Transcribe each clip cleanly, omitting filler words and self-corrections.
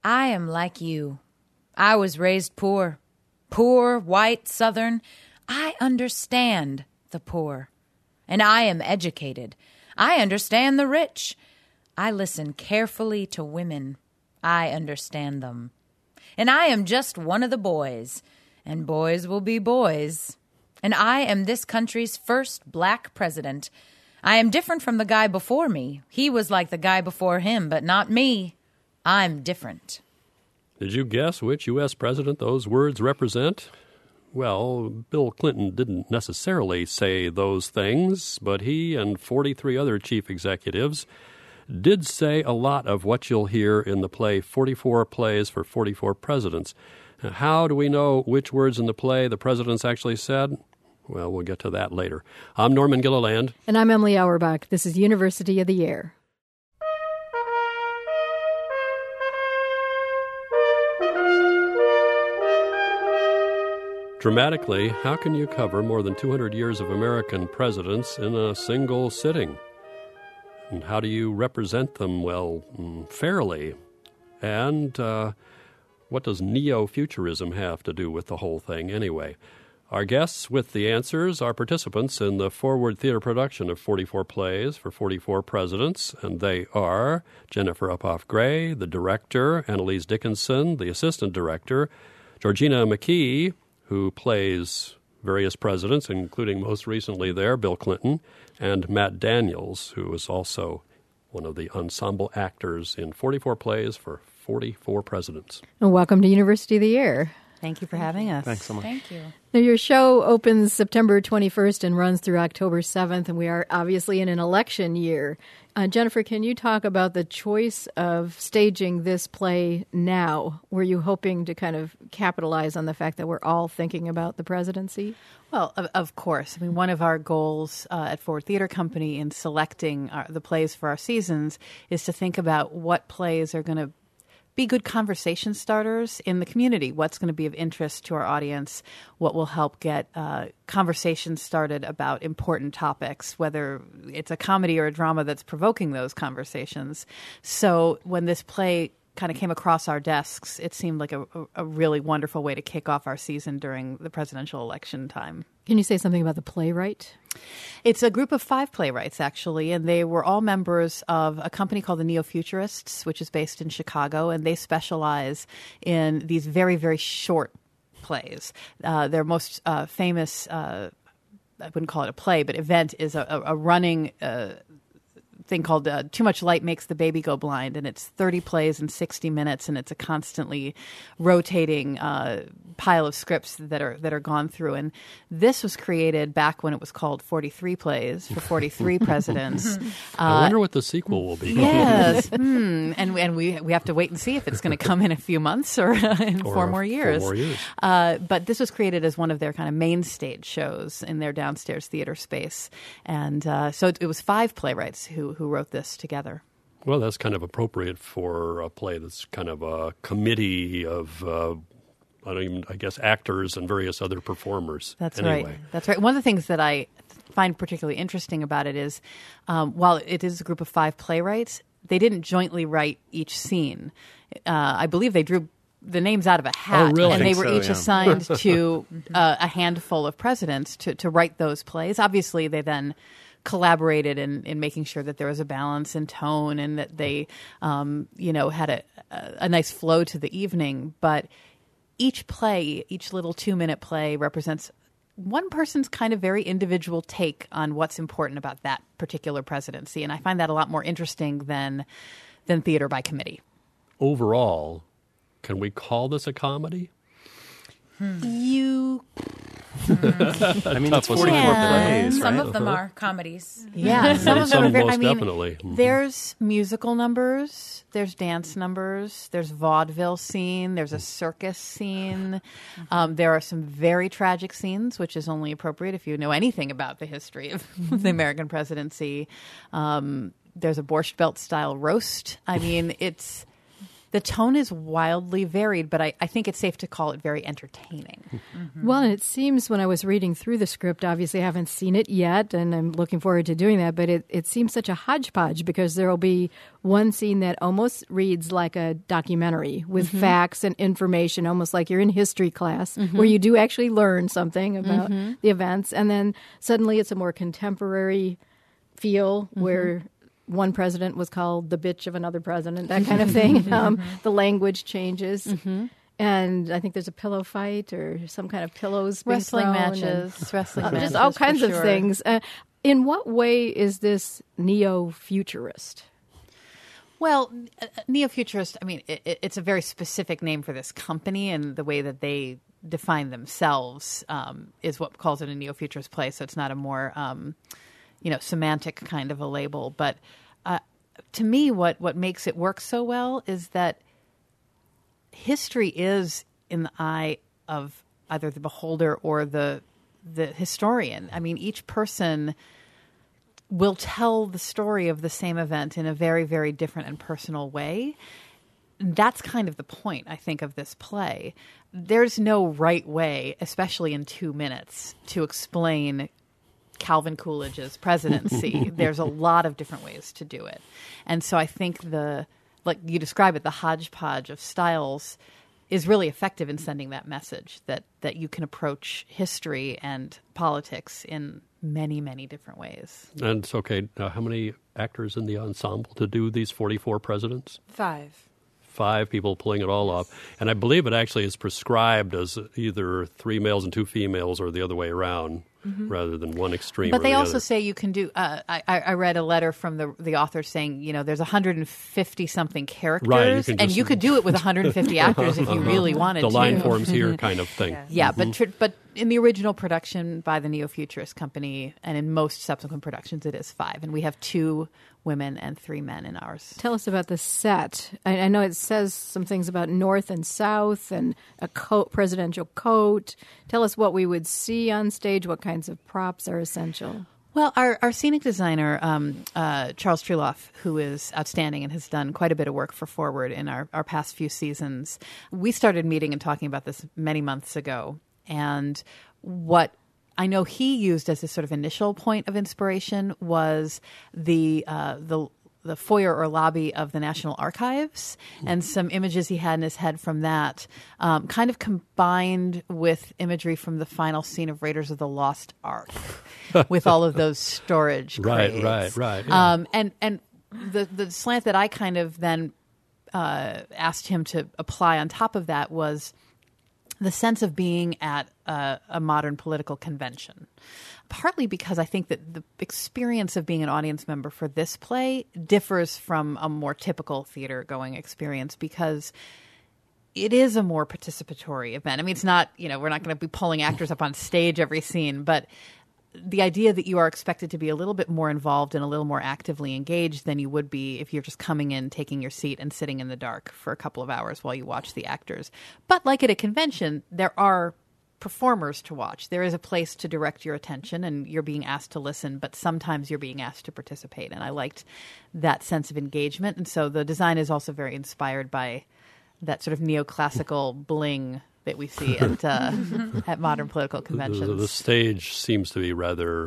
I am like you. I was raised poor. Poor, white, Southern. I understand the poor. And I am educated. I understand the rich. I listen carefully to women. I understand them. And I am just one of the boys. And boys will be boys. And I am this country's first black president. I am different from the guy before me. He was like the guy before him, but not me. I'm different. Did you guess which U.S. president those words represent? Well, Bill Clinton didn't necessarily say those things, but he and 43 other chief executives did say a lot of what you'll hear in the play 44 Plays for 44 Presidents. How do we know which words in the play the presidents actually said? Well, we'll get to that later. I'm Norman Gilliland. And I'm Emily Auerbach. This is University of the Air. Dramatically, how can you cover more than 200 years of American presidents in a single sitting? And how do you represent them, well, fairly? And what does neo-futurism have to do with the whole thing anyway? Our guests with the answers are participants in the Forward Theater production of 44 Plays for 44 Presidents, and they are Jennifer Uphoff Gray, the director, Annalise Dickinson, the assistant director, Georgina McKee, who plays various presidents, including most recently there, Bill Clinton, and Matt Daniels, who is also one of the ensemble actors in 44 Plays for 44 Presidents. And welcome to University of the Air. Thank you for having us. Thanks so much. Thank you. Now, your show opens September 21st and runs through October 7th, and we are obviously in an election year. Jennifer, can you talk about the choice of staging this play now? Were you hoping to kind of capitalize on the fact that we're all thinking about the presidency? Well, of course. I mean, one of our goals at Forward Theater Company in selecting the plays for our seasons is to think about what plays are going to be good conversation starters in the community. What's going to be of interest to our audience? What will help get conversations started about important topics, whether it's a comedy or a drama that's provoking those conversations. So when this play kind of came across our desks, it seemed like a really wonderful way to kick off our season during the presidential election time. Can you say something about the playwright? It's a group of 5 playwrights, actually, and they were all members of a company called the Neo-Futurists, which is based in Chicago, and they specialize in these very, very short plays. Their most famous, I wouldn't call it a play, but event is a running thing called Too Much Light Makes the Baby Go Blind, and it's 30 plays in 60 minutes, and it's a constantly rotating pile of scripts that are gone through. And this was created back when it was called 43 Plays for 43 Presidents. I wonder what the sequel will be. Yes, and we have to wait and see if it's going to come in a few months or in 4 more years. 4 more years. But this was created as one of their kind of main stage shows in their downstairs theater space, and so it was 5 playwrights who wrote this together. Well, that's kind of appropriate for a play that's kind of a committee of, I guess, actors and various other performers. That's anyway. right. That's right. One of the things that I find particularly interesting about it is, while it is a group of 5 playwrights, they didn't jointly write each scene. I believe they drew the names out of a hat, oh, really? And they were so, each yeah. assigned to a handful of presidents to write those plays. Obviously, they then collaborated in making sure that there was a balance in tone and that they, had a nice flow to the evening. But each play, each little 2-minute play represents one person's kind of very individual take on what's important about that particular presidency. And I find that a lot more interesting than theater by committee. Overall, can we call this a comedy? You... I mean, it's 44 Yeah. plays, Some right? of them are comedies. Yeah, some of them Some are very, most definitely. There's musical numbers, there's dance numbers, there's vaudeville scene, there's a circus scene. There are some very tragic scenes, which is only appropriate if you know anything about the history of the American presidency. There's a Borscht Belt style roast. I mean, it's The tone is wildly varied, but I think it's safe to call it very entertaining. Well, and it seems when I was reading through the script, obviously I haven't seen it yet, and I'm looking forward to doing that, but it seems such a hodgepodge because there will be one scene that almost reads like a documentary with facts and information, almost like you're in history class, where you do actually learn something about the events, and then suddenly it's a more contemporary feel where one president was called the bitch of another president, that kind of thing. The language changes. And I think there's a pillow fight or some kind of pillows being Wrestling thrown matches, just all kinds of things. In what way is this neo-futurist? Well, neo-futurist, I mean, it's a very specific name for this company, and the way that they define themselves is what calls it a neo-futurist play, so it's not a more semantic kind of a label. But to me, what makes it work so well is that history is in the eye of either the beholder or the historian. I mean, each person will tell the story of the same event in a very, very different and personal way. That's kind of the point, I think, of this play. There's no right way, especially in 2 minutes, to explain Calvin Coolidge's presidency. There's a lot of different ways to do it. And so I think like you describe it, the hodgepodge of styles is really effective in sending that message that you can approach history and politics in many, many different ways. And it's okay. How many actors in the ensemble to do these 44 presidents? 5. 5 people pulling it all off. And I believe it actually is prescribed as either 3 males and 2 females or the other way around, rather than one extreme. But or they the also other. say you can do. I read a letter from the author saying, there's 150 something characters, right, and you could do it with 150 actors if you really wanted to. The line forms here, kind of thing. Yeah, but in the original production by the Neo-Futurist Company, and in most subsequent productions, it is 5, and we have 2 women and 3 men in ours. Tell us about the set. I know it says some things about north and south and a presidential coat. Tell us what we would see on stage, what kinds of props are essential. Well, our scenic designer, Charles Treloff, who is outstanding and has done quite a bit of work for Forward in our past few seasons, we started meeting and talking about this many months ago. And what I know he used as a sort of initial point of inspiration was the foyer or lobby of the National Archives, and some images he had in his head from that, kind of combined with imagery from the final scene of Raiders of the Lost Ark, with all of those storage crates. Right. Yeah. And the slant that I kind of then asked him to apply on top of that was the sense of being at a modern political convention. Partly because I think that the experience of being an audience member for this play differs from a more typical theater-going experience because it is a more participatory event. I mean, it's not, we're not going to be pulling actors up on stage every scene, but the idea that you are expected to be a little bit more involved and a little more actively engaged than you would be if you're just coming in, taking your seat, and sitting in the dark for a couple of hours while you watch the actors. But like at a convention, there are performers to watch. There is a place to direct your attention, and you're being asked to listen, but sometimes you're being asked to participate. And I liked that sense of engagement. And so the design is also very inspired by that sort of neoclassical bling that we see at modern political conventions. The stage seems to be rather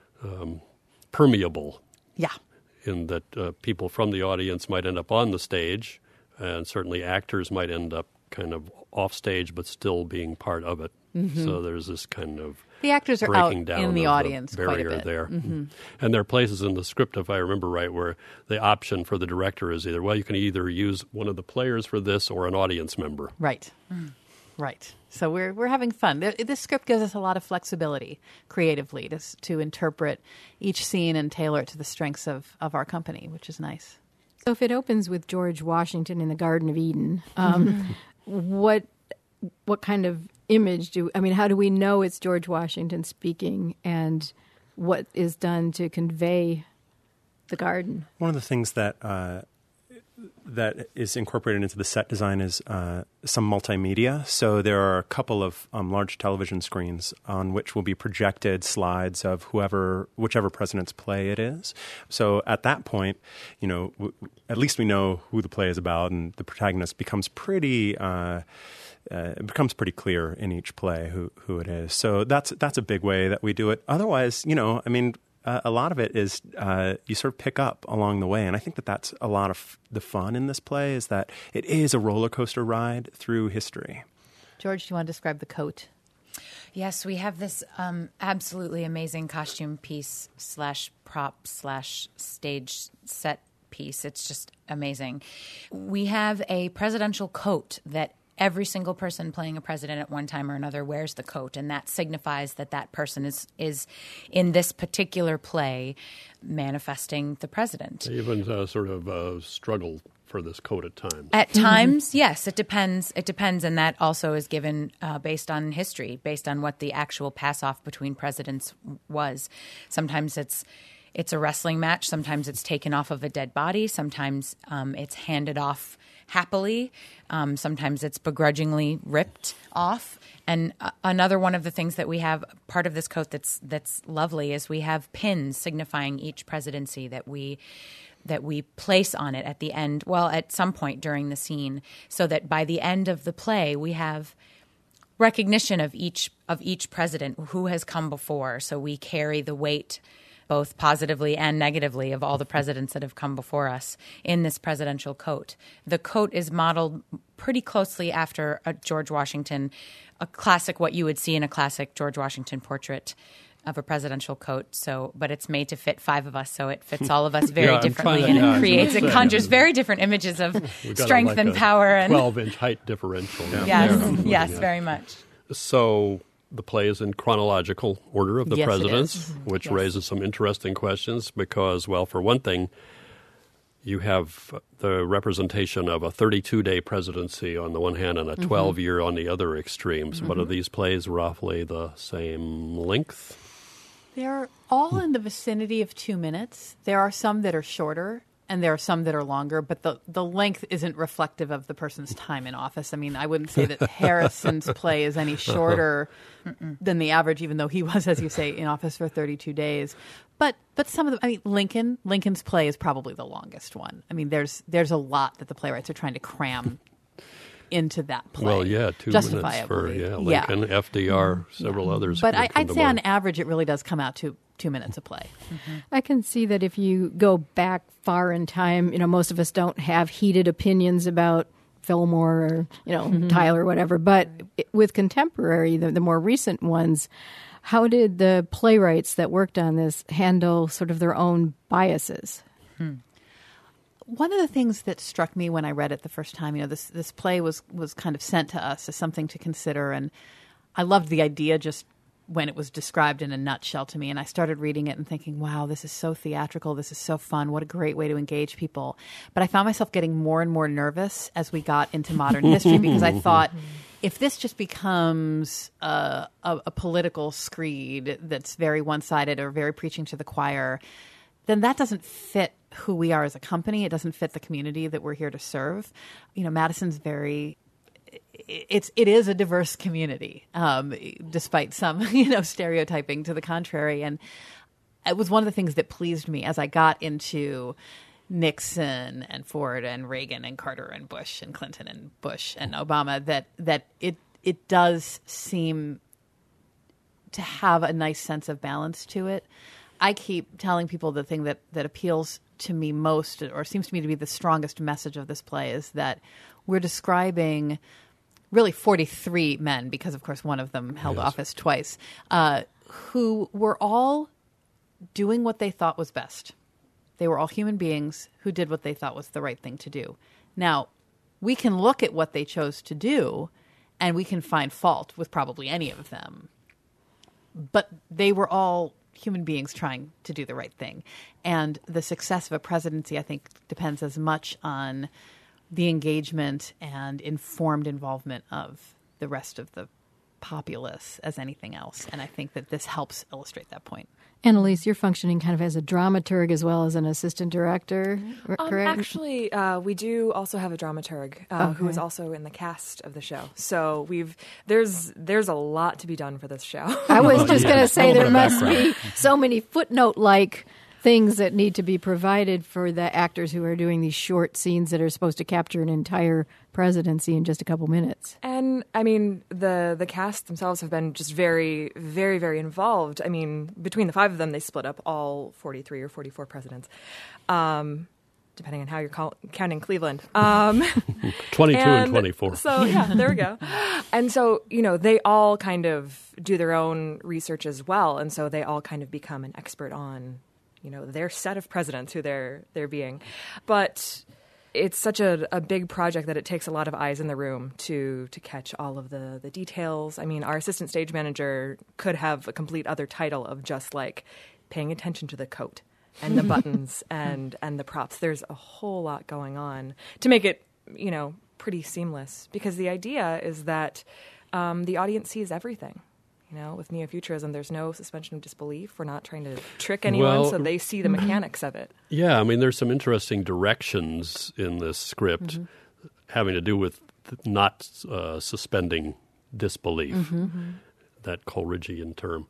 permeable. Yeah. In that people from the audience might end up on the stage, and certainly actors might end up kind of off stage but still being part of it. So there's this kind of the actors are out breaking down in the of audience the quite a barrier bit. there. And there are places in the script, if I remember right, where the option for the director is either, you can either use one of the players for this or an audience member. Right. Right. So we're having fun. This script gives us a lot of flexibility creatively to interpret each scene and tailor it to the strengths of our company, which is nice. So if it opens with George Washington in the Garden of Eden, what kind of image how do we know it's George Washington speaking, and what is done to convey the garden? One of the things that that is incorporated into the set design is some multimedia. So there are a couple of large television screens on which will be projected slides of whichever president's play it is. So at that point, at least we know who the play is about, and the protagonist becomes pretty. It becomes pretty clear in each play who it is. So that's a big way that we do it. Otherwise, a lot of it is you sort of pick up along the way. And I think that that's a lot of the fun in this play, is that it is a roller coaster ride through history. George, do you want to describe the coat? Yes, we have this absolutely amazing costume piece / prop / stage set piece. It's just amazing. We have a presidential coat that every single person playing a president at one time or another wears the coat, and that signifies that person is in this particular play manifesting the president. They even sort of struggle for this coat at times. At times, yes, it depends. It depends, and that also is given based on history, based on what the actual pass-off between presidents was. Sometimes it's a wrestling match. Sometimes it's taken off of a dead body. Sometimes it's handed off happily. Sometimes it's begrudgingly ripped off. And another one of the things that we have, part of this coat that's lovely, is we have pins signifying each presidency that we place on it at the end, at some point during the scene, so that by the end of the play we have recognition of each president who has come before. So we carry the weight, both positively and negatively, of all the presidents that have come before us in this presidential coat. The coat is modeled pretty closely after a George Washington, a classic, what you would see in a classic George Washington portrait of a presidential coat. But it's made to fit 5 of us, so it fits all of us very differently, and it conjures very different images of strength and power. 12-inch height differential. Yes, very much. So the play is in chronological order of the Yes, presidents, it is. which raises some interesting questions because, for one thing, you have the representation of a 32-day presidency on the one hand and a 12-year on the other extremes. But are these plays roughly the same length? They're all in the vicinity of 2 minutes. There are some that are shorter, and there are some that are longer, but the length isn't reflective of the person's time in office. I mean, I wouldn't say that Harrison's play is any shorter than the average, even though he was, as you say, in office for 32 days. But some of them, Lincoln's play is probably the longest one. I mean, there's a lot that the playwrights are trying to cram into that play. Well, 2 minutes for Lincoln, FDR, several others. But I'd say on average it really does come out to 2 minutes a play. I can see that if you go back far in time, most of us don't have heated opinions about Fillmore or, Tyler or whatever. But with contemporary, the more recent ones, how did the playwrights that worked on this handle sort of their own biases? One of the things that struck me when I read it the first time, this play was kind of sent to us as something to consider, and I loved the idea just when it was described in a nutshell to me. And I started reading it and thinking, wow, this is so theatrical. This is so fun. What a great way to engage people. But I found myself getting more and more nervous as we got into modern history, because I thought, if this just becomes a political screed that's very one-sided or very preaching to the choir, then that doesn't fit who we are as a company. It doesn't fit the community that we're here to serve. Madison's it is a diverse community, despite some, stereotyping to the contrary. And it was one of the things that pleased me as I got into Nixon and Ford and Reagan and Carter and Bush and Clinton and Bush and Obama, that it does seem to have a nice sense of balance to it. I keep telling people the thing that appeals to me most, or seems to me to be the strongest message of this play, is that we're describing really 43 men, because of course one of them held office twice, who were all doing what they thought was best. They were all human beings who did what they thought was the right thing to do. Now, we can look at what they chose to do, and we can find fault with probably any of them. But they were all human beings trying to do the right thing. And the success of a presidency, I think, depends as much on the engagement and informed involvement of the rest of the populace as anything else. And I think that this helps illustrate that point. Annalise, you're functioning kind of as a dramaturg as well as an assistant director, correct? Actually, we do also have a dramaturg who is also in the cast of the show. So there's a lot to be done for this show. I was just going to say there must be so many footnote-like things that need to be provided for the actors who are doing these short scenes that are supposed to capture an entire presidency in just a couple minutes. And, I mean, the cast themselves have been just very, very, very involved. I mean, between the 5 of them, they split up all 43 or 44 presidents, depending on how you're counting Cleveland. 22 and 24. So, yeah, there we go. And so, they all kind of do their own research as well. And so they all kind of become an expert on their set of presidents who they're being. But it's such a big project that it takes a lot of eyes in the room to catch all of the details. I mean, our assistant stage manager could have a complete other title of just like paying attention to the coat and the buttons and the props. There's a whole lot going on to make it, pretty seamless, because the idea is that the audience sees everything. With neo-futurism, there's no suspension of disbelief. We're not trying to trick anyone, so they see the mechanics of it. Yeah, I mean, there's some interesting directions in this script having to do with not suspending disbelief, that Coleridgean term.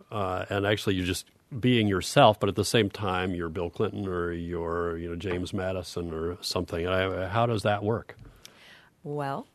And actually, you're just being yourself, but at the same time, you're Bill Clinton or you're James Madison or something. How does that work? Well...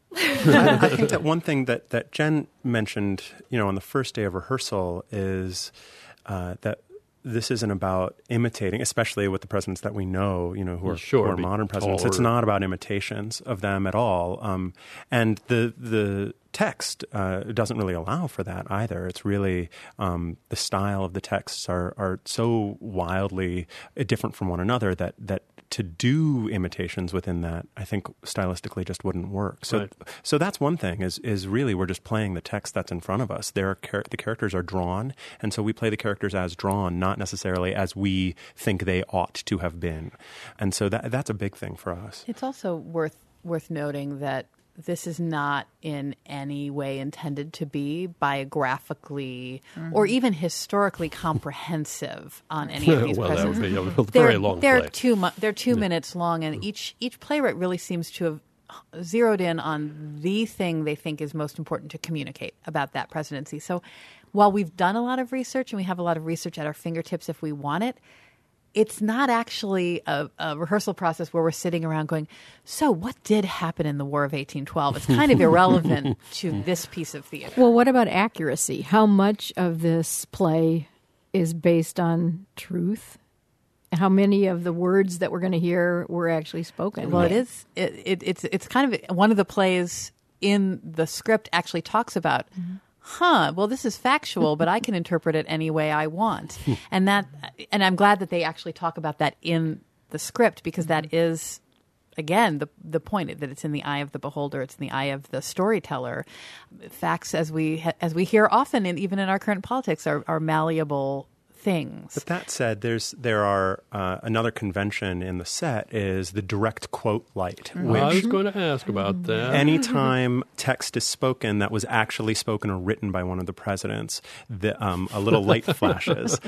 I think that one thing that Jen mentioned, on the first day of rehearsal is that this isn't about imitating, especially with the presidents that we know, who are modern presidents. It's not about imitations of them at all. And the text doesn't really allow for that either. It's really the style of the texts are so wildly different from one another that to do imitations within that, I think stylistically just wouldn't work. So, So that's one thing is really we're just playing the text that's in front of us. The characters are drawn, and so we play the characters as drawn, not necessarily as we think they ought to have been. And so that's a big thing for us. It's also worth noting that this is not in any way intended to be biographically or even historically comprehensive on any of these presidents. That would be a very long play. They're 2 minutes long, and each playwright really seems to have zeroed in on the thing they think is most important to communicate about that presidency. So while we've done a lot of research and we have a lot of research at our fingertips if we want it, it's not actually a rehearsal process where we're sitting around going, so what did happen in the War of 1812? It's kind of irrelevant to this piece of theater. Well, what about accuracy? How much of this play is based on truth? How many of the words that we're going to hear were actually spoken? Well, it is. It's kind of one of the plays in the script actually talks about well, this is factual, but I can interpret it any way I want. And I'm glad that they actually talk about that in the script, because that is, again, the point, that it's in the eye of the beholder, it's in the eye of the storyteller. Facts, as we hear often, even in our current politics, are malleable things. But that said, there are another convention in the set is the direct quote light. Which I was going to ask about that. Anytime text is spoken that was actually spoken or written by one of the presidents, a little light flashes.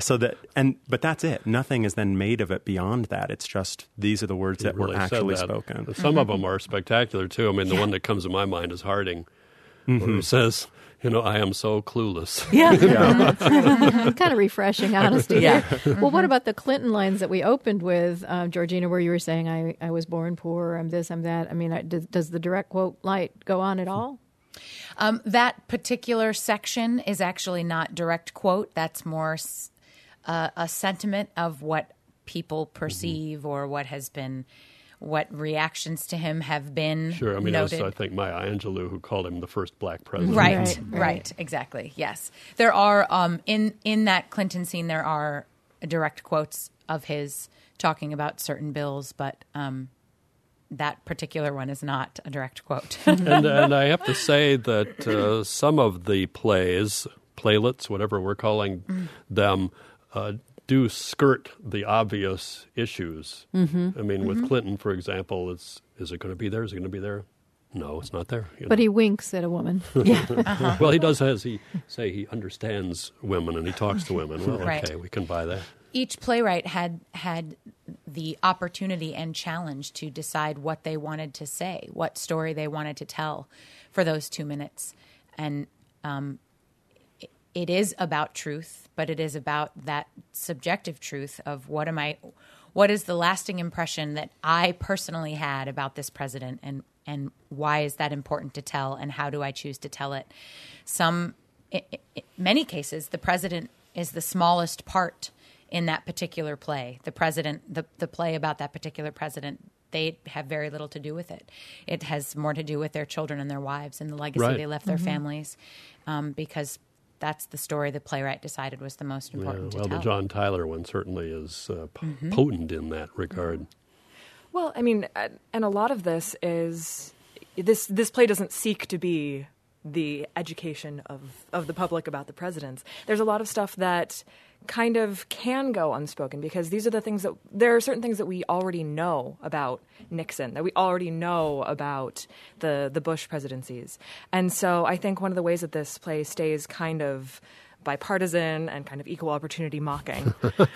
But that's it. Nothing is then made of it beyond that. It's just these are the words that were actually spoken. Some of them are spectacular too. I mean, the one that comes to my mind is Harding, where he says, I am so clueless. Yeah. Kind of refreshing honesty. Yeah. Well, what about the Clinton lines that we opened with, Georgina, where you were saying, I was born poor, I'm this, I'm that. I mean, does the direct quote light go on at all? That particular section is actually not direct quote. That's more a sentiment of what people perceive or what reactions to him have been Sure, I mean, noted. It was, I think, Maya Angelou who called him the first black president. Right, exactly, yes. There are, in that Clinton scene, there are direct quotes of his talking about certain bills, but that particular one is not a direct quote. and I have to say that some of the playlets, whatever we're calling them, do skirt the obvious issues. I mean, with Clinton, for example, is it going to be there? Is it going to be there? No, it's not there. But he winks at a woman. Well, he does, as he say, he understands women and he talks to women. Well, Right. okay, we can buy that. Each playwright had the opportunity and challenge to decide what they wanted to say, what story they wanted to tell for those 2 minutes. And it is about truth, but it is about that subjective truth of what is the lasting impression that I personally had about this president, and why is that important to tell, and how do I choose to tell it? Many cases, the president is the smallest part in that particular play. The president, the play about that particular president, they have very little to do with it. It has more to do with their children and their wives and the legacy Right. they left their families, because that's the story the playwright decided was the most important to Well, tell. the John Tyler one certainly is potent in that regard. Well, I mean, and a lot of this is this play doesn't seek to be the education of the public about the presidents. There's a lot of stuff that kind of can go unspoken because these are the things that there are certain things that we already know about Nixon, that we already know about the Bush presidencies. And so I think one of the ways that this play stays kind of bipartisan and kind of equal opportunity mocking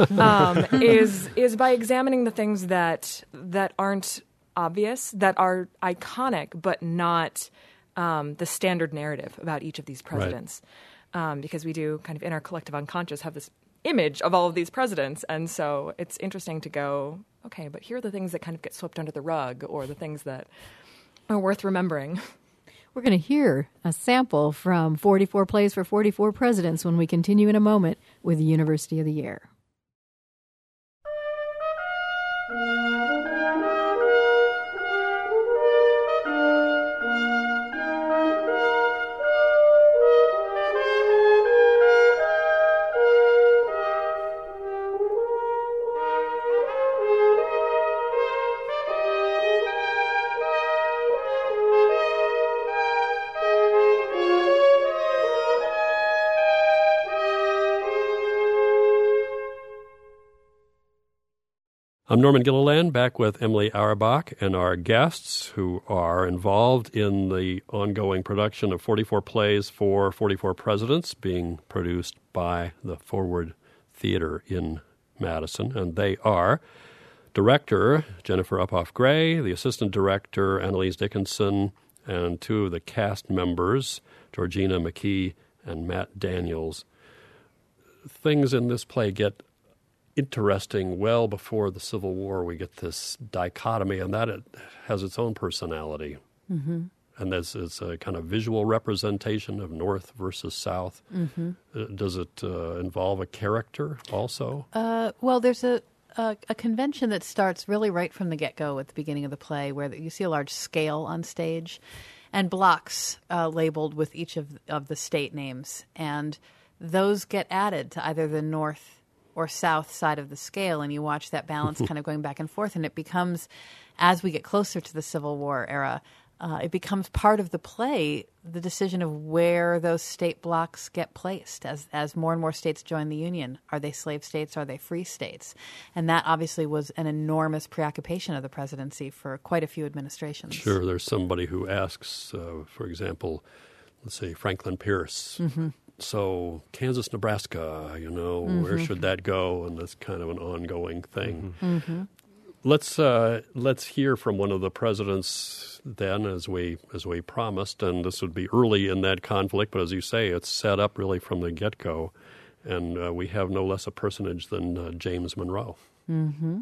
is by examining the things that aren't obvious, that are iconic, but not the standard narrative about each of these presidents. Right. Because we do kind of in our collective unconscious have this image of all of these presidents. And so it's interesting to go, okay, but here are the things that kind of get swept under the rug or the things that are worth remembering. We're going to hear a sample from 44 Plays for 44 Presidents when we continue in a moment with the University of the Year. I'm Norman Gilliland, back with Emily Auerbach and our guests who are involved in the ongoing production of 44 Plays for 44 Presidents being produced by the Forward Theater in Madison. And they are director Jennifer Uphoff Gray, the assistant director Annalise Dickinson, and two of the cast members, Georgina McKee and Matt Daniels. Things in this play get interesting well before the Civil War. We get this dichotomy, and that it has its own personality. Mm-hmm. And it's a kind of visual representation of North versus South. Mm-hmm. Does it involve a character also? Well, there's a convention that starts really right from the get-go at the beginning of the play where you see a large scale on stage and blocks labeled with each of the state names. And those get added to either the North or south side of the scale, and you watch that balance kind of going back and forth, and it becomes, as we get closer to the Civil War era, it becomes part of the play, the decision of where those state blocks get placed as more and more states join the Union. Are they slave states? Are they free states? And that obviously was an enormous preoccupation of the presidency for quite a few administrations. Sure, there's somebody who asks, for example, let's say Franklin Pierce, so Kansas, Nebraska, where should that go? And that's kind of an ongoing thing. Mm-hmm. Let's hear from one of the presidents then, as we promised, and this would be early in that conflict. But as you say, it's set up really from the get-go, and we have no less a personage than James Monroe. Mm-hmm.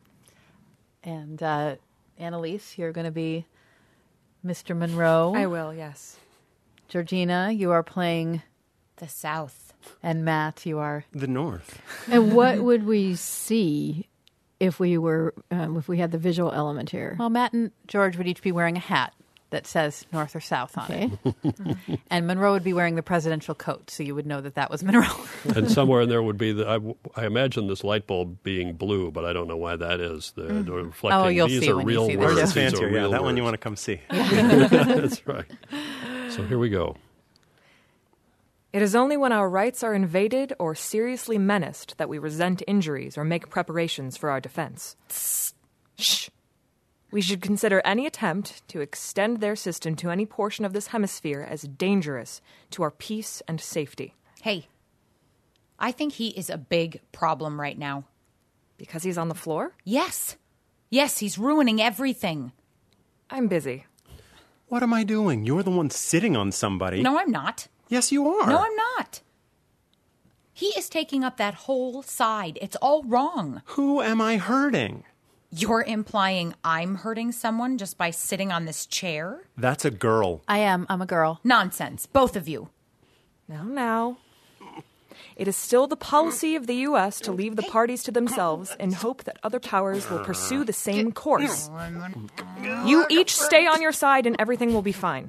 And Annalise, you're going to be Mr. Monroe. I will, yes. Georgina, you are playing the South. And Matt, you are the North. And what would we see if we had the visual element here? Well, Matt and George would each be wearing a hat that says North or South on it. And Monroe would be wearing the presidential coat, so you would know that was Monroe. And somewhere in there would be I imagine this light bulb being blue, but I don't know why that is. The reflecting. You'll these see are when real you see words. this. These are real that one words. you want to come see. That's right. So here we go. It is only when our rights are invaded or seriously menaced that we resent injuries or make preparations for our defense. Shh. We should consider any attempt to extend their system to any portion of this hemisphere as dangerous to our peace and safety. Hey, I think he is a big problem right now. Because he's on the floor? Yes. Yes, he's ruining everything. I'm busy. What am I doing? You're the one sitting on somebody. No, I'm not. Yes, you are. No, I'm not. He is taking up that whole side. It's all wrong. Who am I hurting? You're implying I'm hurting someone just by sitting on this chair? That's a girl. I'm a girl. Nonsense, both of you. Now. It is still the policy of the U.S. to leave the parties to themselves in hope that other powers will pursue the same course. You each stay on your side and everything will be fine.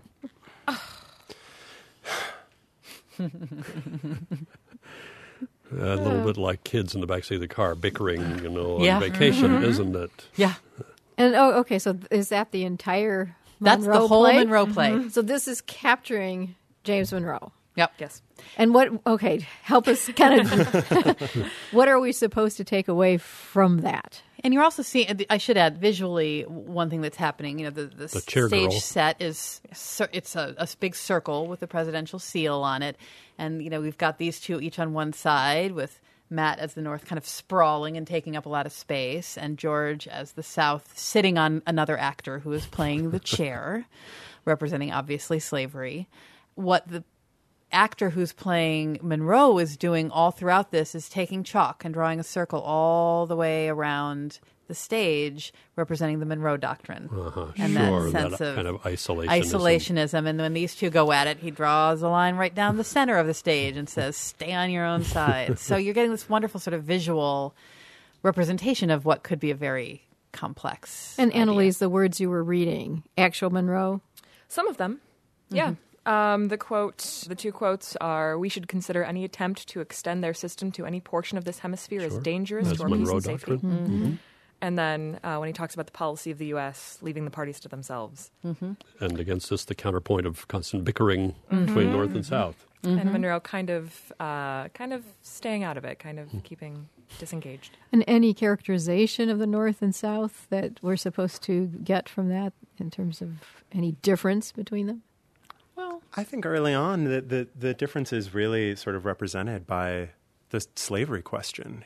A little bit like kids in the backseat of the car bickering, on vacation, isn't it? Yeah. And okay, so is that the entire That's Monroe the whole play? Monroe play. So this is capturing James Monroe. Yep. Yes. And help us kind of, what are we supposed to take away from that? And you're also seeing, I should add, visually, one thing that's happening, the chair stage girl. set is, it's a big circle with the presidential seal on it. And, we've got these two each on one side with Matt as the North kind of sprawling and taking up a lot of space, and George as the South sitting on another actor who is playing the chair, representing, obviously, slavery. What the actor who's playing Monroe is doing all throughout this is taking chalk and drawing a circle all the way around the stage, representing the Monroe Doctrine. And Sure, that sense that of kind of isolationism. isolationism. And when these two go at it, he draws a line right down the center of the stage and says, stay on your own side. So you're getting this wonderful sort of visual representation of what could be a very complex And idea. Annalise, the words you were reading, actual Monroe? Some of them. Yeah. The two quotes are, we should consider any attempt to extend their system to any portion of this hemisphere as dangerous That's to our peace Monroe and safety. Doctrine. And then when he talks about the policy of the U.S., leaving the parties to themselves. And against this, the counterpoint of constant bickering between North and South. And Monroe kind of staying out of it, kind of keeping disengaged. And any characterization of the North and South that we're supposed to get from that in terms of any difference between them? Well, I think early on the difference is really sort of represented by the slavery question.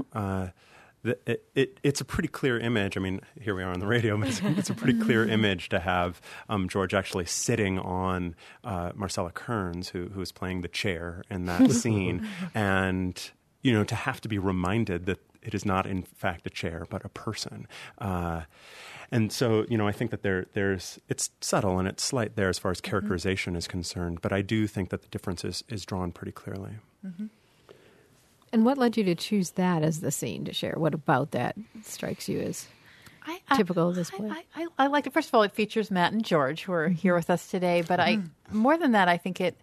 It's a pretty clear image. I mean, here we are on the radio, but it's a pretty clear image to have George actually sitting on Marcella Kearns, who is playing the chair in that scene, and to have to be reminded that it is not in fact a chair but a person. And so, I think that it's subtle and it's slight there as far as characterization is concerned, but I do think that the difference is drawn pretty clearly. Mm-hmm. And what led you to choose that as the scene to share? What about that strikes you as typical of this play? I like it. First of all, it features Matt and George, who are here with us today. But more than that, I think it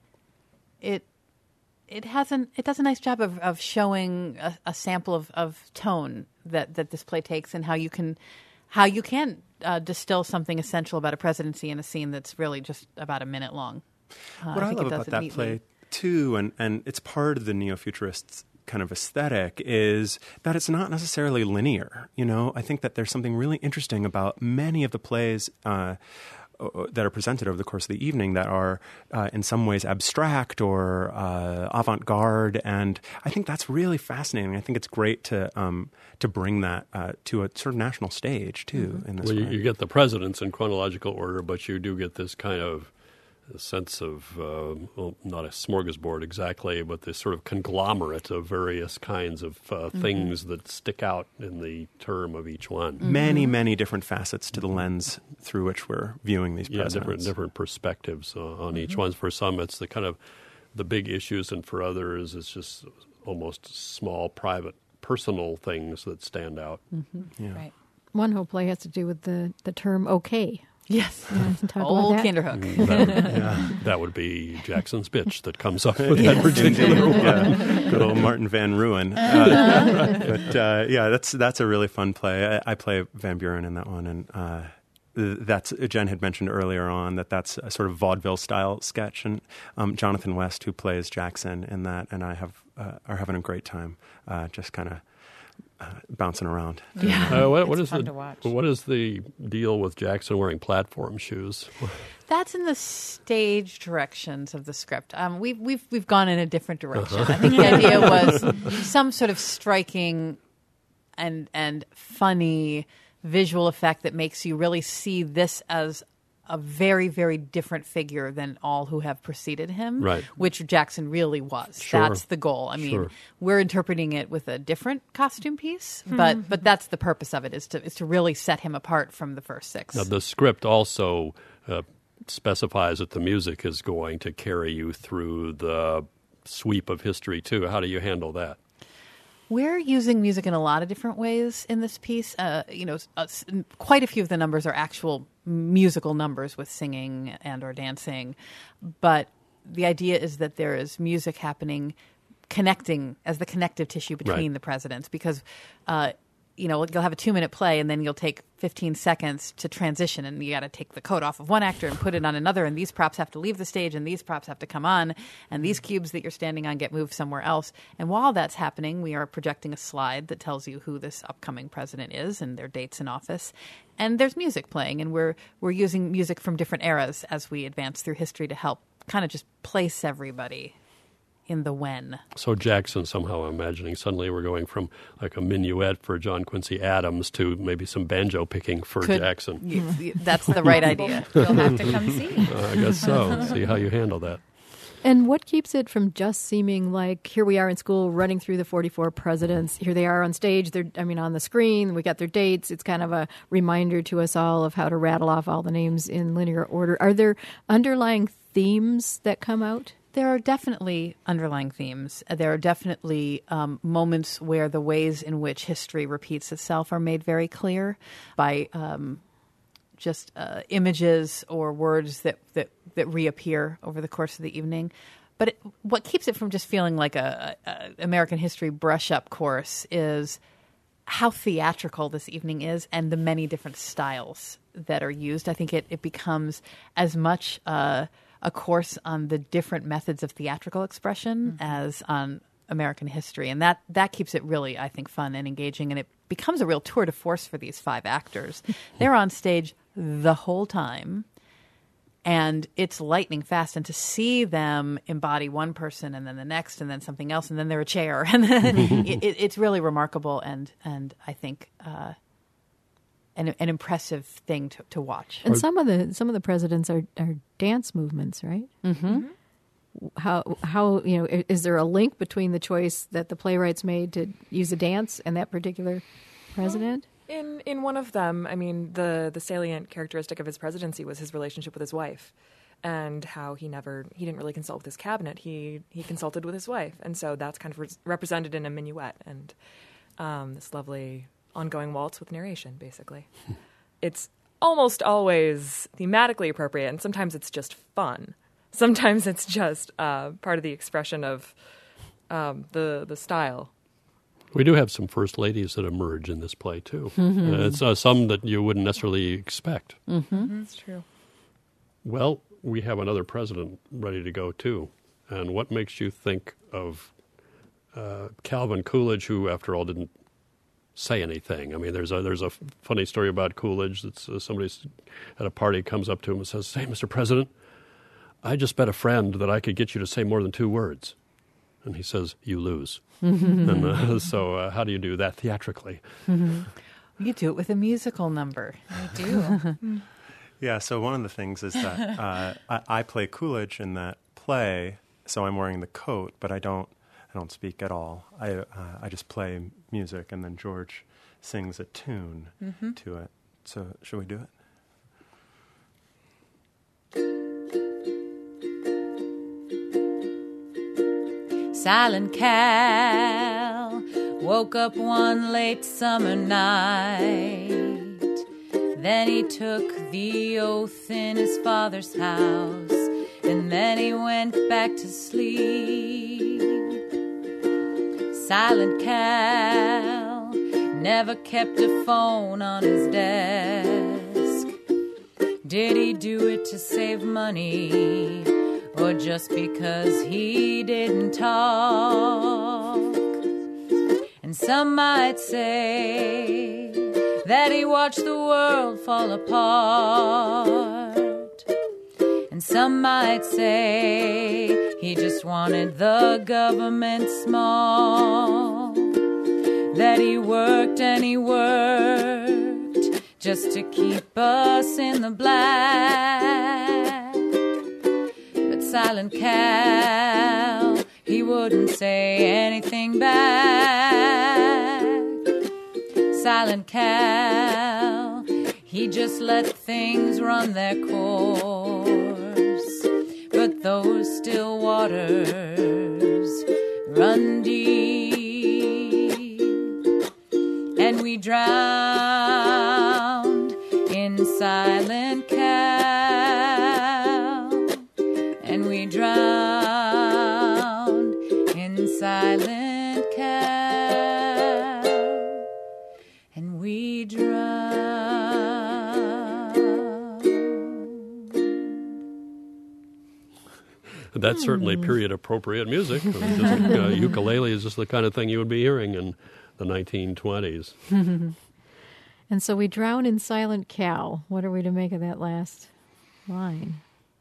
does a nice job of showing a sample of tone that this play takes, and how you can distill something essential about a presidency in a scene that's really just about a minute long. What I love about that play too, and it's part of the neo-futurists' kind of aesthetic, is that it's not necessarily linear. I think that there's something really interesting about many of the plays that are presented over the course of the evening that are in some ways abstract or avant-garde, and I think that's really fascinating. I think it's great to bring that to a sort of national stage too. In this way, you get the presidents in chronological order, but you do get this kind of sense of not a smorgasbord exactly, but this sort of conglomerate of various kinds of things that stick out in the term of each one. Many, many different facets to the lens through which we're viewing these presidents. Different perspectives on each one. For some, it's the kind of the big issues, and for others, it's just almost small, private, personal things that stand out. Yeah. Right. One whole play has to do with the term okay. Yes. Talk Old about that. Kinderhook. That would be Jackson's bitch that comes up with that particular one. Yeah. Good old Martin Van Ruin. That's a really fun play. I play Van Buren in that one, and that's Jen had mentioned earlier on that's a sort of vaudeville style sketch, and Jonathan West, who plays Jackson in that, and I are having a great time, just kind of bouncing around. What is fun to watch. what is the deal with Jackson wearing platform shoes? That's in the stage directions of the script. We've gone in a different direction. I think the idea was some sort of striking and funny visual effect that makes you really see this as a very, very different figure than all who have preceded him, Right. which Jackson really was. Sure. That's the goal. I mean, Sure. we're interpreting it with a different costume piece, but that's the purpose of it, is to really set him apart from the first six. Now, the script also specifies that the music is going to carry you through the sweep of history, too. How do you handle that? We're using music in a lot of different ways in this piece. Quite a few of the numbers are actual musical numbers with singing and or dancing. But the idea is that there is music happening, connecting as the connective tissue between Right. the presidents. Because, you'll have a 2-minute play and then you'll take 15 seconds to transition, and you got to take the coat off of one actor and put it on another, and these props have to leave the stage and these props have to come on, and these cubes that you're standing on get moved somewhere else. And while that's happening, we are projecting a slide that tells you who this upcoming president is and their dates in office. And there's music playing, and we're using music from different eras as we advance through history to help kind of just place everybody in the when. So Jackson, somehow I'm imagining suddenly we're going from like a minuet for John Quincy Adams to maybe some banjo picking for Jackson. That's the right idea. You'll have to come see. I guess so. See how you handle that. And what keeps it from just seeming like here we are in school running through the 44 presidents. Here they are on stage. On the screen. We got their dates. It's kind of a reminder to us all of how to rattle off all the names in linear order. Are there underlying themes that come out? There are definitely underlying themes. There are definitely moments where the ways in which history repeats itself are made very clear by just images or words that reappear over the course of the evening. But what keeps it from just feeling like a American history brush-up course is how theatrical this evening is and the many different styles that are used. I think it becomes as much a course on the different methods of theatrical expression as on American history. And that keeps it really, I think, fun and engaging. And it becomes a real tour de force for these 5 actors. They're on stage the whole time, and it's lightning fast. And to see them embody one person and then the next and then something else and then they're a chair, and it's really remarkable and I think an impressive thing to watch. And some of the presidents are dance movements, right? Mm-hmm. How is there a link between the choice that the playwrights made to use a dance and that particular president? In one of them, I mean, the salient characteristic of his presidency was his relationship with his wife, and how he didn't really consult with his cabinet. He consulted with his wife, and so that's kind of represented in a minuet and this lovely ongoing waltz with narration, basically. It's almost always thematically appropriate, and sometimes it's just fun. Sometimes it's just part of the expression of the style. We do have some first ladies that emerge in this play, too. It's some that you wouldn't necessarily expect. Mm-hmm. That's true. Well, we have another president ready to go, too. And what makes you think of Calvin Coolidge, who, after all, didn't say anything? I mean, there's a funny story about Coolidge. That's somebody at a party comes up to him and says, "Hey, Mr. President, I just bet a friend that I could get you to say more than 2 words." And he says, "You lose." And so how do you do that theatrically? You do it with a musical number. I do. Yeah, so one of the things is that I play Coolidge in that play, so I'm wearing the coat, but I don't speak at all. I just play music, and then George sings a tune to it. So should we do it? Silent Cal woke up one late summer night. Then he took the oath in his father's house, and then he went back to sleep. Silent Cal never kept a phone on his desk. Did he do it to save money, or just because he didn't talk? And And some might say that he watched the world fall apart. And some might say he just wanted the government small. That he worked and he worked just to keep us in the black. But Silent Cal, he wouldn't say anything back. Silent Cal, he just let things run their course. But those still waters run deep, and we drowned in Silent Cal, and we drowned in Silent Cal, and we drowned. That's certainly period-appropriate music. Ukulele is just the kind of thing you would be hearing in the 1920s. And so we drown in Silent Cal. What are we to make of that last line?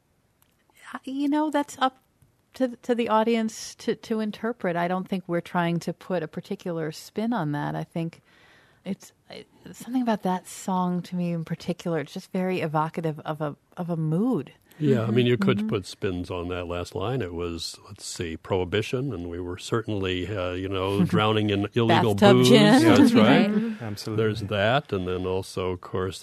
That's up to the audience to interpret. I don't think we're trying to put a particular spin on that. I think it's something about that song to me in particular. It's just very evocative of a mood. Yeah, I mean, you could put spins on that last line. It was, let's see, prohibition, and we were certainly, drowning in illegal Bathtub booze. gin. Yeah, that's right. Absolutely. There's that, and then also, of course,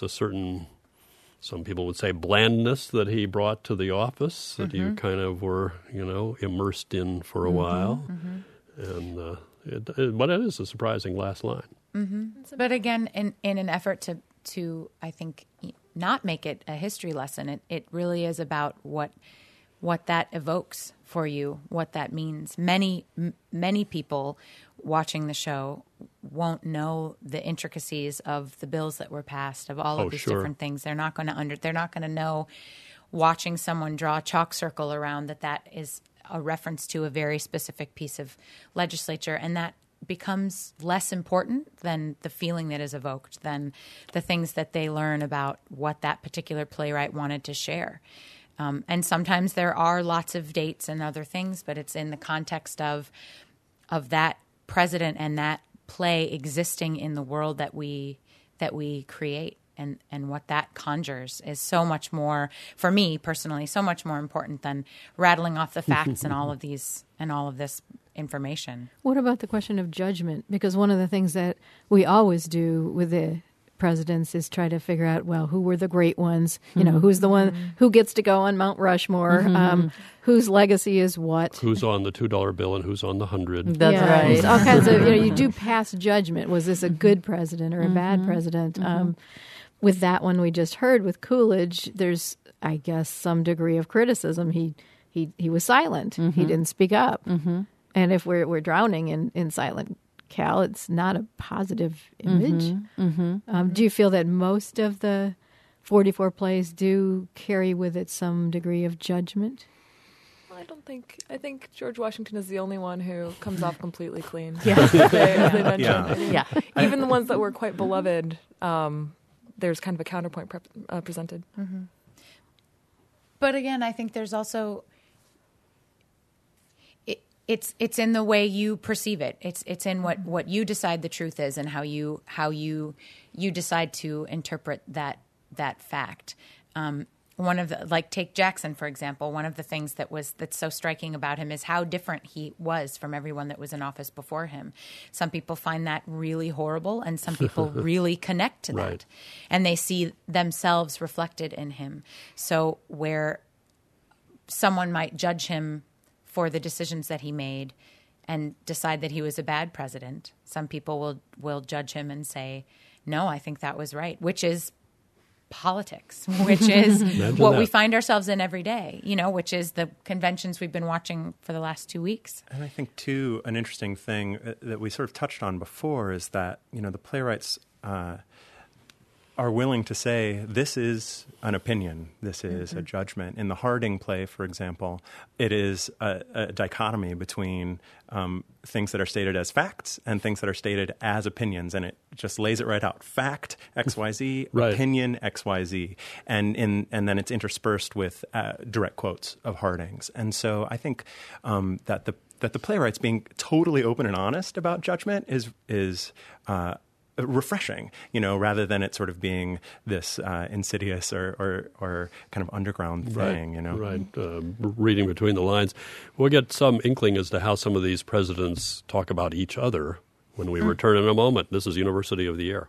some people would say, blandness that he brought to the office, that you kind of were, immersed in for a while. And but it is a surprising last line. But again, in an effort to I think not make it a history lesson, it really is about what that evokes for you, what that means. Many people watching the show won't know the intricacies of the bills that were passed, of all of these different things. They're not going to know, watching someone draw a chalk circle around that is a reference to a very specific piece of legislature, and that becomes less important than the feeling that is evoked, than the things that they learn about what that particular playwright wanted to share. And sometimes there are lots of dates and other things, but it's in the context of that president and that play existing in the world that we create, and what that conjures is so much more, for me personally, so much more important than rattling off the facts and all of this information. What about the question of judgment? Because one of the things that we always do with the presidents is try to figure out, well, who were the great ones? Who's the one who gets to go on Mount Rushmore? Whose legacy is what? Who's on the $2 bill and who's on the 100? That's right. There's all kinds of, you do pass judgment. Was this a good president or a bad president? With that one we just heard with Coolidge, there's, I guess, some degree of criticism. He was silent. He didn't speak up. And if we're drowning in Silent Cal, it's not a positive image. Do you feel that most of the 44 plays do carry with it some degree of judgment? I think George Washington is the only one who comes off completely clean. Yeah. As they mentioned. Yeah. Even the ones that were quite beloved, there's kind of a counterpoint presented. But again, I think there's also it's in the way you perceive it. It's in what you decide the truth is, and how you decide to interpret that fact. One of the, take Jackson, for example, one of the things that's so striking about him is how different he was from everyone that was in office before him. Some people find that really horrible, and some people really connect to that. Right. And they see themselves reflected in him. So where someone might judge him for the decisions that he made and decide that he was a bad president, some people will judge him and say, no, I think that was right, which is politics, which is what we find ourselves in every day, which is the conventions we've been watching for the last 2 weeks. And I think, too, an interesting thing that we sort of touched on before is that, the playwrights are willing to say, this is an opinion, this is a judgment. In the Harding play, for example, it is a dichotomy between things that are stated as facts and things that are stated as opinions, and it just lays it right out. Fact, XYZ, Right. opinion, XYZ. And then it's interspersed with direct quotes of Harding's. And so I think that the playwrights being totally open and honest about judgment is refreshing, rather than it sort of being this insidious or kind of underground thing, Right. Reading between the lines. We'll get some inkling as to how some of these presidents talk about each other when we return in a moment. This is University of the Air.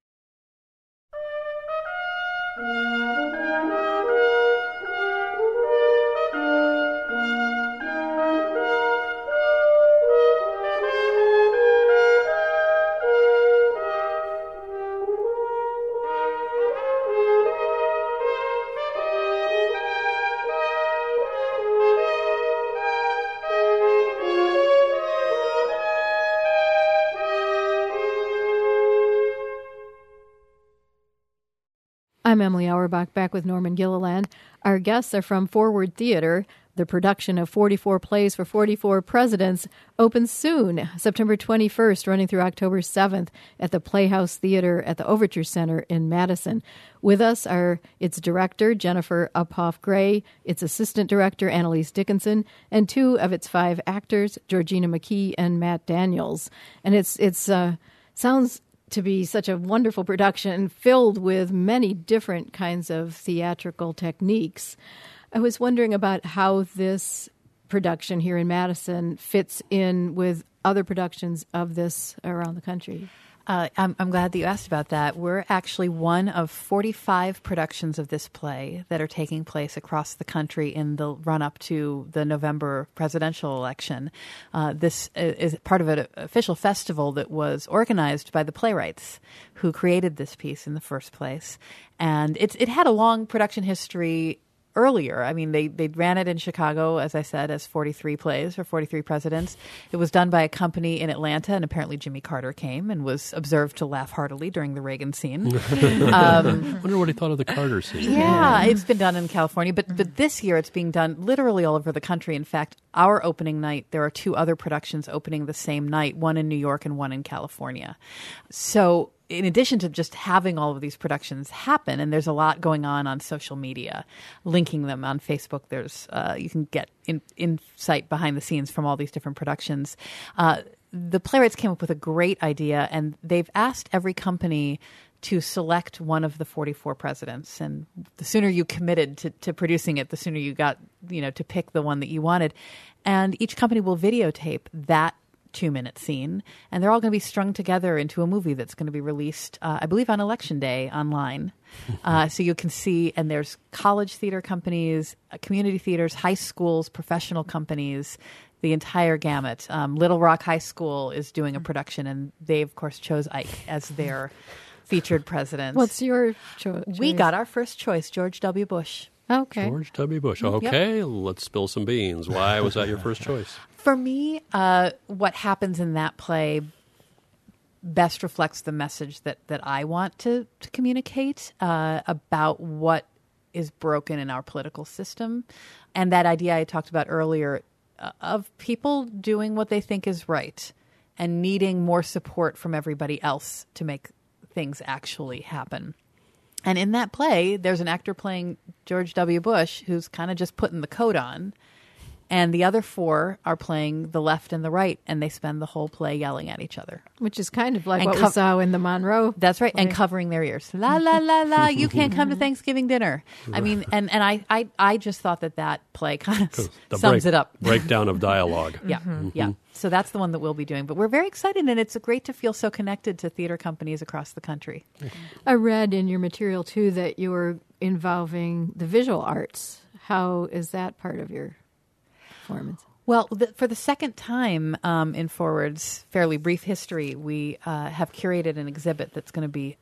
I'm Emily Auerbach, back with Norman Gilliland. Our guests are from Forward Theater. The production of 44 plays for 44 presidents opens soon, September 21st, running through October 7th at the Playhouse Theater at the Overture Center in Madison. With us are its director, Jennifer Uphoff-Gray, its assistant director, Annalise Dickinson, and two of its 5 actors, Georgina McKee and Matt Daniels. And it's sounds to be such a wonderful production filled with many different kinds of theatrical techniques. I was wondering about how this production here in Madison fits in with other productions of this around the country. I'm glad that you asked about that. We're actually one of 45 productions of this play that are taking place across the country in the run-up to the November presidential election. This is part of an official festival that was organized by the playwrights who created this piece in the first place. And it had a long production history earlier. I mean, they ran it in Chicago, as I said, as 43 plays for 43 presidents. It was done by a company in Atlanta, and apparently Jimmy Carter came and was observed to laugh heartily during the Reagan scene. I wonder what he thought of the Carter scene. Yeah, it's been done in California, but this year it's being done literally all over the country. In fact, our opening night, there are 2 other productions opening the same night, one in New York and one in California. So in addition to just having all of these productions happen, and there's a lot going on social media, linking them on Facebook, there's you can get insight behind the scenes from all these different productions. The playwrights came up with a great idea, and they've asked every company to select one of the 44 presidents. And the sooner you committed to producing it, the sooner you got, to pick the one that you wanted. And each company will videotape that 2-minute scene, and they're all going to be strung together into a movie that's going to be released, I believe, on Election Day online. So you can see, and there's college theater companies, community theaters, high schools, professional companies, the entire gamut. Little Rock High School is doing a production, and they, of course, chose Ike as their featured president. What's your choice? We got our first choice, George W. Bush. Okay. George W. Bush. Okay, Let's spill some beans. Why was that your first choice? For me, what happens in that play best reflects the message that I want to communicate about what is broken in our political system. And that idea I talked about earlier of people doing what they think is right and needing more support from everybody else to make things actually happen. And in that play, there's an actor playing George W. Bush who's kind of just putting the coat on. And the other 4 are playing the left and the right, and they spend the whole play yelling at each other. Which is kind of like what we saw in the Monroe. That's right, play. And covering their ears. La, la, la, la, you can't come to Thanksgiving dinner. I mean, and I just thought that play kind of sums it up. Breakdown of dialogue. Yeah, yeah. So that's the one that we'll be doing. But we're very excited, and it's great to feel so connected to theater companies across the country. I read in your material, too, that you were involving the visual arts. How is that part of your performance? Well, for the second time in Forward's fairly brief history, we have curated an exhibit that's going to be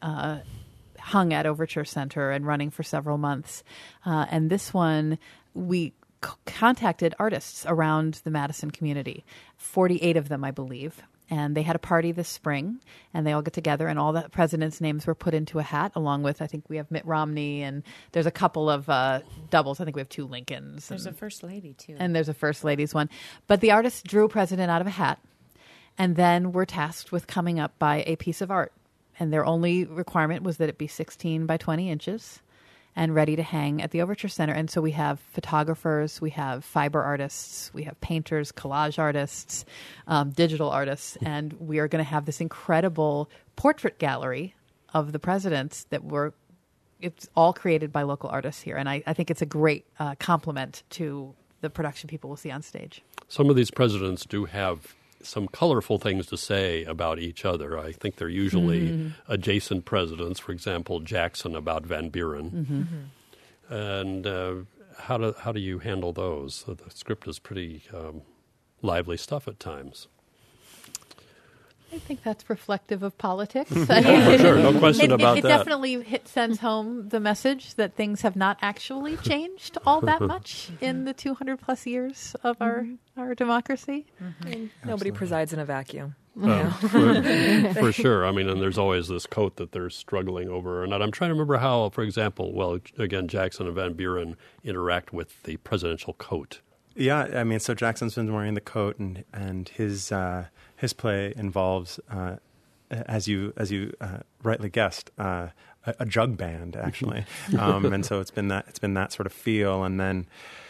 hung at Overture Center and running for several months. And this one, we contacted artists around the Madison community, 48 of them, I believe. And they had a party this spring, and they all get together, and all the presidents' names were put into a hat, along with, I think we have Mitt Romney, and there's a couple of doubles. I think we have 2 Lincolns. There's a first lady, too. And there's a first lady's one. But the artist drew a president out of a hat, and then were tasked with coming up by a piece of art. And their only requirement was that it be 16 by 20 inches and ready to hang at the Overture Center. And so we have photographers, we have fiber artists, we have painters, collage artists, digital artists, and we are going to have this incredible portrait gallery of the presidents it's all created by local artists here. And I think it's a great compliment to the production people we'll see on stage. Some of these presidents do have some colorful things to say about each other. I think they're usually adjacent presidents. For example, Jackson about Van Buren. And how do you handle those? The script is pretty lively stuff at times. I think that's reflective of politics. For sure, no question about it that. definitely sends home the message that things have not actually changed all that much in the 200 plus years of our democracy. Nobody presides in a vacuum. For sure. I mean, and there's always this coat that they're struggling over. And I'm trying to remember how, for example, again, Jackson and Van Buren interact with the presidential coat. Yeah, I mean, so Jackson's been wearing the coat, and his play involves, as you rightly guessed, a jug band actually, and so it's been that sort of feel, and then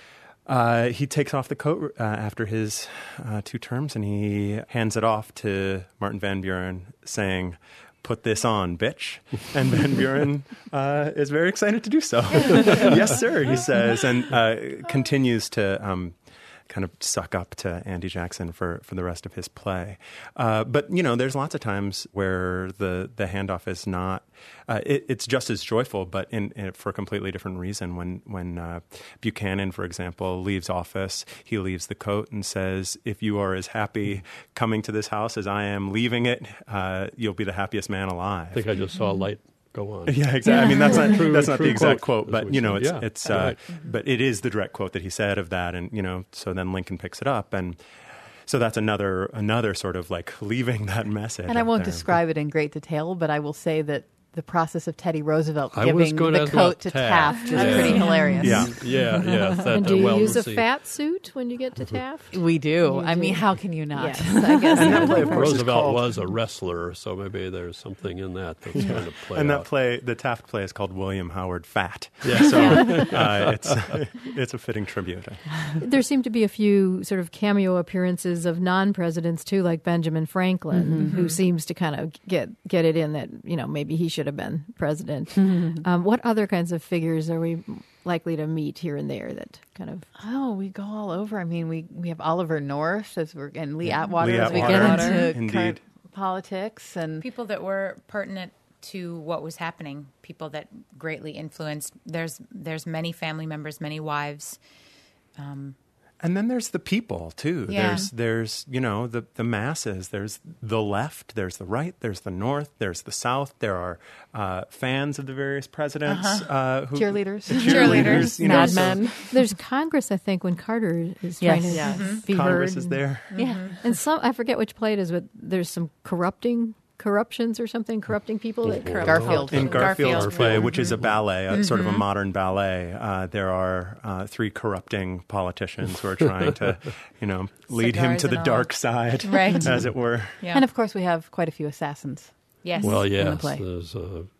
he takes off the coat after his 2 terms, and he hands it off to Martin Van Buren, saying, "Put this on, bitch." And Van Buren is very excited to do so. "Yes, sir," he says, and continues to kind of suck up to Andy Jackson for the rest of his play. But, there's lots of times where the handoff is not, it's just as joyful, but for a completely different reason. When Buchanan, for example, leaves office, he leaves the coat and says, "If you are as happy coming to this house as I am leaving it, you'll be the happiest man alive." I think I just saw a light go on. Yeah, exactly. I mean, that's not the exact quote, as but we said. it's Right. but it is the direct quote that he said of that, and so then Lincoln picks it up, and so that's another sort of like leaving that message. And I won't there. describe it in great detail, but I will say that the process of Teddy Roosevelt I was giving going the to coat ask to about Taft is Taft. pretty hilarious. Yeah. And do you use a fat suit when you get to Taft? We do. You mean, do. how can you not? Yes, I guess. And that play, of course, is Roosevelt called, was a wrestler, so maybe there's something in that's going to play and that out. play, the Taft play, is called William Howard Fat. Yeah. So it's a fitting tribute. There seem to be a few sort of cameo appearances of non-presidents too, like Benjamin Franklin, who seems to kind of get it in that maybe he should have been president. What other kinds of figures are we likely to meet here and there that kind of? Oh, we go all over. I mean, we have Oliver North and Lee Atwater Lee as we get Atwater, into indeed. current politics and People that were pertinent to what was happening, people that greatly influenced. There's many family members, many wives. And then there's the people too. Yeah. There's the masses. There's the left. There's the right. There's the north. There's the south. There are fans of the various presidents. cheerleaders. Cheerleaders. Mad Men. There's Congress, I think, when Carter is trying to Yes. be Congress heard. is there. Yeah. And I forget which play it is, but there's some corruptions or something, corrupting people. Garfield. In Garfield's Garfield. play, which is a ballet, sort of a modern ballet, there are 3 corrupting politicians who are trying to, lead him Cigars to the and all. dark side, Right. as it were. Yeah. And of course, we have quite a few assassins. Yes. Well, the yes, play. there's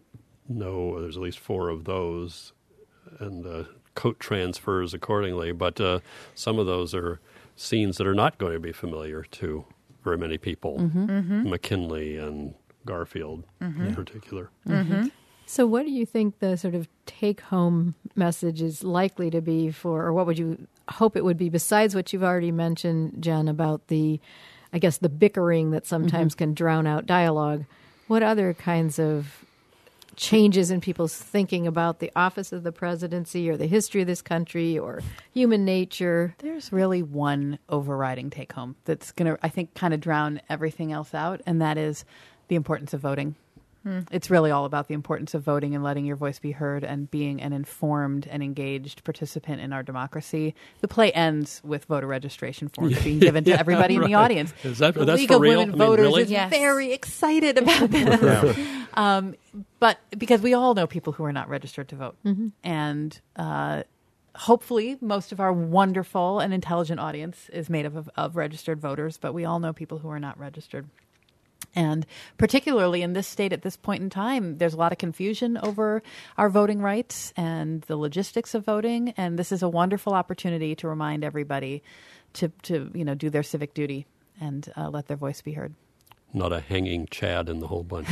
at least 4 of those, and coat transfers accordingly. But some of those are scenes that are not going to be familiar to very many people. McKinley and Garfield in particular. So what do you think the sort of take-home message is likely to be for, or what would you hope it would be, besides what you've already mentioned, Jen, about the bickering that sometimes can drown out dialogue? What other kinds of changes in people's thinking about the office of the presidency or the history of this country or human nature? There's really one overriding take home that's going to, I think, kind of drown everything else out, and that is the importance of voting. It's really all about the importance of voting and letting your voice be heard and being an informed and engaged participant in our democracy. The play ends with voter registration forms being given to everybody in the audience. Is that The that's League for of real? Women Voters really? is Yes. very excited about this. But because we all know people who are not registered to vote. And hopefully most of our wonderful and intelligent audience is made of registered voters, but we all know people who are not registered. And particularly in this state at this point in time, there's a lot of confusion over our voting rights and the logistics of voting. And this is a wonderful opportunity to remind everybody to do their civic duty and let their voice be heard. Not a hanging Chad in the whole bunch.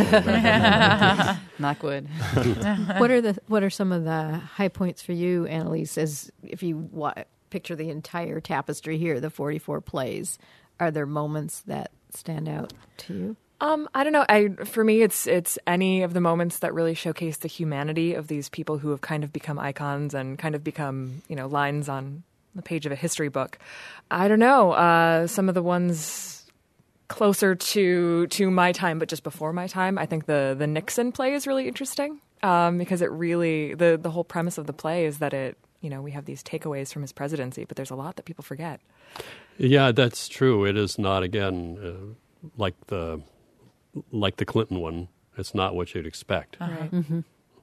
Not good. What are some of the high points for you, Annalise, as if you picture the entire tapestry here, the 44 plays? Are there moments that stand out to you? I don't know. For me, it's any of the moments that really showcase the humanity of these people who have kind of become icons and kind of become, lines on the page of a history book. I don't know. Some of the ones closer to my time, but just before my time. I think the Nixon play is really interesting because it really the whole premise of the play is that we have these takeaways from his presidency, but there's a lot that people forget. Yeah, that's true. It is not, again, like the Clinton one. It's not what you'd expect. Right. Mm-hmm.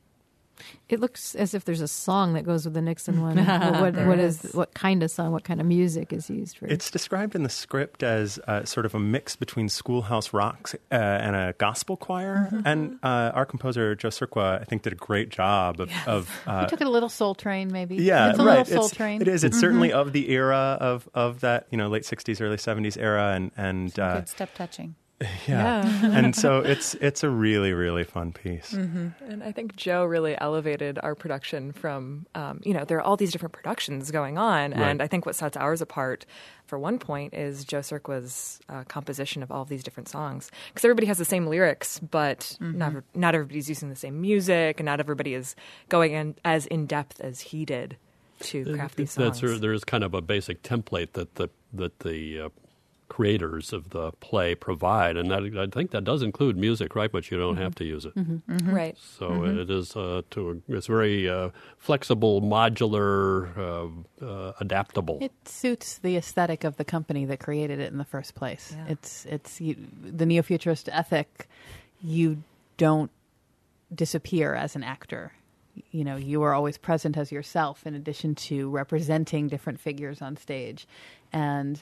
It looks as if there's a song that goes with the Nixon one. What kind of song, what kind of music is used for it? It's described in the script as sort of a mix between Schoolhouse Rock and a gospel choir. Mm-hmm. And our composer, Joe Sirkwa, I think did a great job of He took it a little Soul Train, maybe. Yeah, it's a right. little Soul Train. It is. It's certainly of the era of that, late 60s, early 70s era. And Good step touching. Yeah. And so it's a really, really fun piece. Mm-hmm. And I think Joe really elevated our production from, there are all these different productions going on. Right. And I think what sets ours apart, for one point, is Joe Sirkwa's composition of all of these different songs. Because everybody has the same lyrics, but not everybody's using the same music, and not everybody is going in as in-depth as he did to craft these songs. There is kind of a basic template that the creators of the play provide, and that, I think that does include music, right? But you don't have to use it, Right? So it is it's very flexible, modular, adaptable. It suits the aesthetic of the company that created it in the first place. Yeah. It's the neo-futurist ethic. You don't disappear as an actor. You are always present as yourself in addition to representing different figures on stage. And,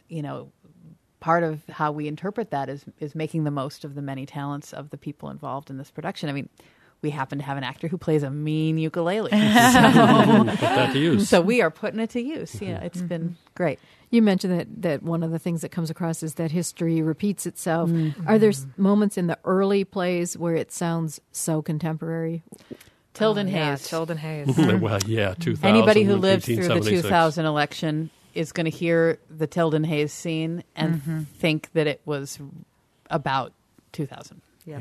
part of how we interpret that is making the most of the many talents of the people involved in this production. I mean, we happen to have an actor who plays a mean ukulele. Put that to use. So we are putting it to use. It's been great. You mentioned that one of the things that comes across is that history repeats itself. Are there moments in the early plays where it sounds so contemporary? Tilden Yeah, Hayes. Tilden Hayes. Well, yeah, 2000. Anybody who lived through the 1876. 2000 election is going to hear the Tilden Hayes scene and think that it was about 2000. Yeah.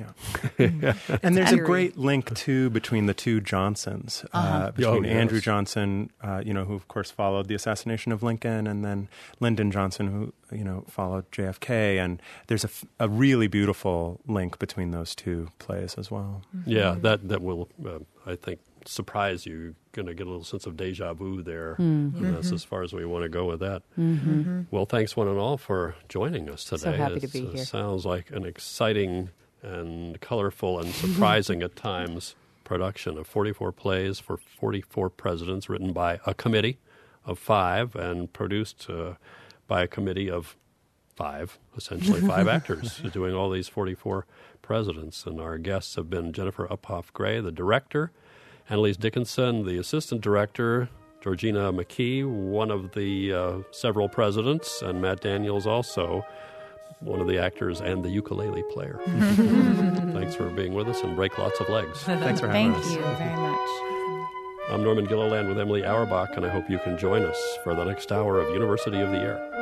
And there's a eerie. great link, too, between the two Johnsons, between Andrew Johnson, who, of course, followed the assassination of Lincoln, and then Lyndon Johnson, who, followed JFK. And there's a really beautiful link between those two plays as well. Yeah, that will, I think, surprise you. You're going to get a little sense of deja vu there. That's as far as we want to go with that. Well, thanks one and all for joining us today. So happy to be here. Sounds like an exciting and colorful and surprising at times production of 44 plays for 44 presidents, written by a committee of 5 and produced by a committee of 5, essentially 5 actors doing all these 44 presidents. And our guests have been Jennifer Uphoff Gray, the director, Annalise Dickinson, the assistant director, Georgina McKee, one of the several presidents, and Matt Daniels, also one of the actors and the ukulele player. Thanks for being with us, and break lots of legs. Thanks for having Thank us. you very much. I'm Norman Gilliland with Emily Auerbach, and I hope you can join us for the next hour of University of the Air.